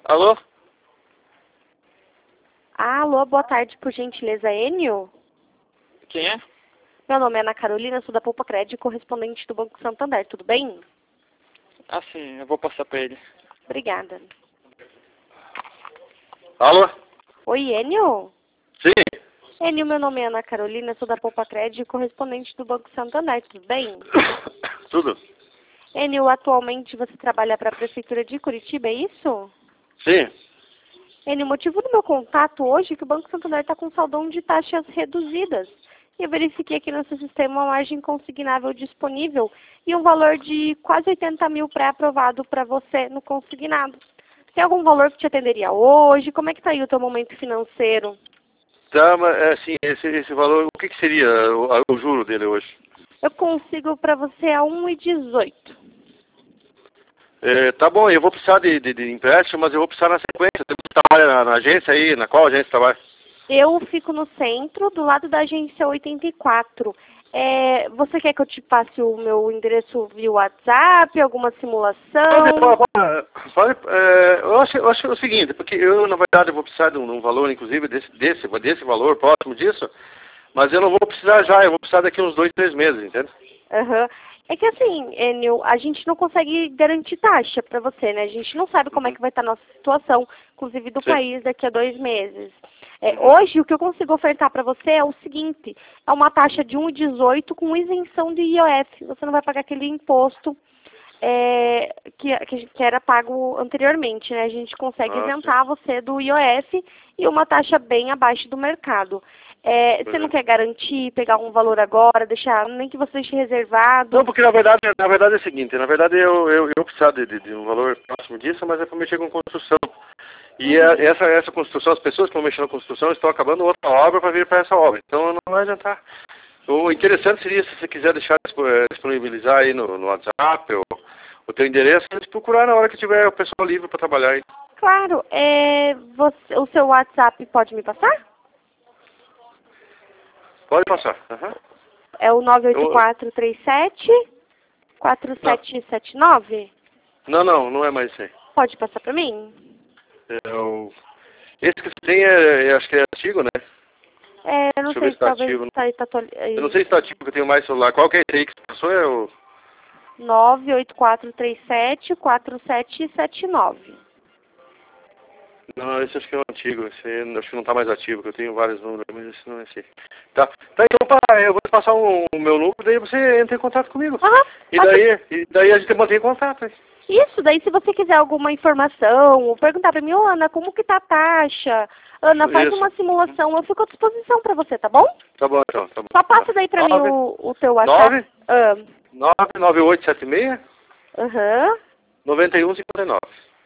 Alô? Alô, boa tarde, por gentileza, Enio? Quem é? Meu nome é Ana Carolina, sou da Poupa Crédito, correspondente do Banco Santander, tudo bem? Ah, sim, eu vou passar pra ele. Obrigada. Alô? Oi, Enio? Sim. Enio, meu nome é Ana Carolina, sou da Poupa Crédito, correspondente do Banco Santander, tudo bem? Tudo? Enio, atualmente você trabalha para a Prefeitura de Curitiba, é isso? Sim. Enio, o motivo do meu contato hoje é que o Banco Santander está com saldão de taxas reduzidas. Eu verifiquei aqui no seu sistema uma margem consignável disponível e um valor de quase 80 mil pré-aprovado para você no consignado. Tem algum valor que te atenderia hoje? Como é que está aí o teu momento financeiro? Tá, mas assim, esse valor, o que seria o juro dele hoje? Eu consigo para você a 1,18. Tá bom, eu vou precisar de empréstimo, mas eu vou precisar na sequência. Você trabalha na agência aí? Na qual agência trabalha? Eu fico no centro, do lado da agência 84. Você quer que eu te passe o meu endereço via WhatsApp, alguma simulação? Eu acho o seguinte, porque eu, na verdade, vou precisar de um valor, inclusive, desse valor, próximo disso, mas eu não vou precisar já, eu vou precisar daqui uns 2, 3 meses, entende? Aham. É que assim, Enio, a gente não consegue garantir taxa para você, né? A gente não sabe como é que vai estar a nossa situação, inclusive do Sim. país, daqui a 2 meses. Hoje, o que eu consigo ofertar para você é o seguinte, é uma taxa de 1,18 com isenção de IOF. Você não vai pagar aquele imposto que era pago anteriormente, né? A gente consegue Ah, sim. isentar você do IOF e uma taxa bem abaixo do mercado. Você não quer garantir, pegar um valor agora, deixar, nem que você deixe reservado? Não, porque na verdade é o seguinte, na verdade eu precisar de um valor próximo disso, mas é para mexer com construção. E essa construção, as pessoas que vão mexer na construção estão acabando outra obra para vir para essa obra. Então não vai adiantar. O interessante seria, se você quiser deixar disponibilizar aí no WhatsApp o teu endereço, a gente procurar na hora que tiver o pessoal livre para trabalhar aí. Claro, o seu WhatsApp pode me passar? Pode passar. Aham. É o Eu- 98437-4779? não é mais isso aí. Pode passar para mim? Esse que você tem, acho que é antigo, né? Eu não Deixa eu ver sei se se está talvez ativo. está Eu não sei se está ativo, que eu tenho mais celular. Qual que é esse aí que você passou? 98437-4779. Não, esse acho que é o antigo. Esse aí, acho que não está mais ativo, que eu tenho vários números, mas esse não é esse. Tá, então eu vou te passar o meu número, daí você entra em contato comigo. Aham, E daí a gente mantém contato. Hein? isso, daí se você quiser alguma informação, ou perguntar para mim, ô Ana, como que tá a taxa? Ana, faz Isso. uma simulação, eu fico à disposição para você, tá bom? Tá bom, então. Tá bom. Só passa daí para mim 9, o teu WhatsApp. 99876 Aham, 9159.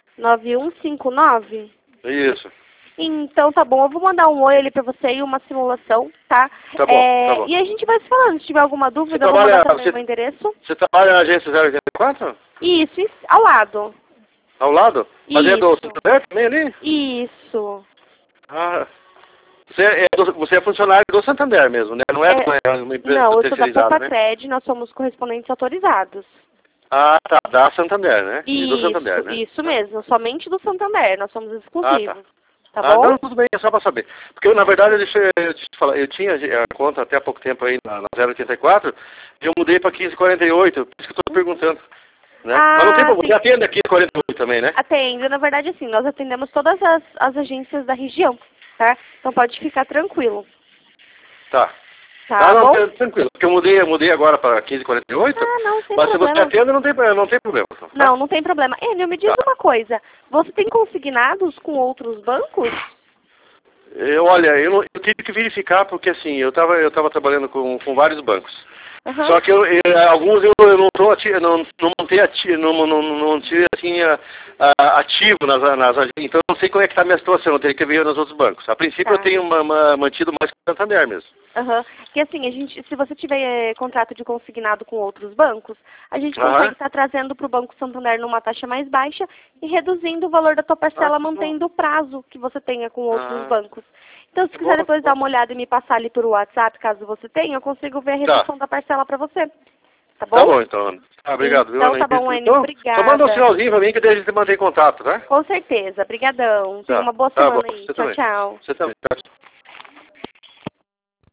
9159. Isso. Então tá bom, eu vou mandar um oi ali pra você e uma simulação, tá? Tá bom, tá bom. E a gente vai se falando, se tiver alguma Você dúvida, eu vou mandar também trabalha, o meu endereço. você trabalha na agência 084? Isso, ao lado. Ao lado? Mas é do Isso, Santander também ali? isso. Ah, você é funcionário do Santander mesmo, né? Não é de uma empresa Não, eu sou da terceirizada, Poupa né? Cred, nós somos correspondentes autorizados. Ah, tá. Da Santander, né? E do Santander, né? Isso mesmo, somente do Santander, nós somos Ah, tá. exclusivos. Tá bom? Não, tudo bem, é só pra saber. Porque, na verdade, eu te falar, eu tinha a conta até há pouco tempo aí na 084, e eu mudei pra 1548, por isso que eu tô perguntando. Né? Mas não tem problema, Sim. você atende aqui 48 também, né? Atende, na verdade, assim, nós atendemos todas as agências da região, tá? Então pode ficar tranquilo. Tá. Tá Não, bom? tranquilo, porque eu mudei agora para 1548, Não, sem mas se você problema. atende, não tem problema. Tá? Não tem problema. Enio, me diz Tá. uma coisa. Você tem consignados com outros bancos? Olha, eu tive que verificar porque assim, eu tava trabalhando com vários bancos. Aham. Só que alguns eu não tô ativo, não manter ativo, não tive assim ativo nas agências. Então eu não sei como é que tá a minha situação, eu teria que ver nos outros bancos. A princípio eu Tá. tenho mantido mais com o Santander mesmo. Aham. Porque assim, se você tiver contrato de consignado com outros bancos, a gente consegue estar trazendo para o Banco Santander numa taxa mais baixa e reduzindo o valor da tua parcela, mantendo o prazo que você tenha com outros bancos. Então, se quiser depois dar uma olhada e me passar ali por WhatsApp, caso você tenha, eu consigo ver a redução da parcela para você. Tá bom? Tá bom, então, Ana. Obrigado, viu, Então Ana? tá bom, Enio. Então, Obrigada. só manda um sinalzinho pra mim que daí a gente mantém contato, tá? Com certeza. Obrigadão. Tenha uma boa Tá semana bom. aí. Você Tchau, também. tchau. Você também. Tchau.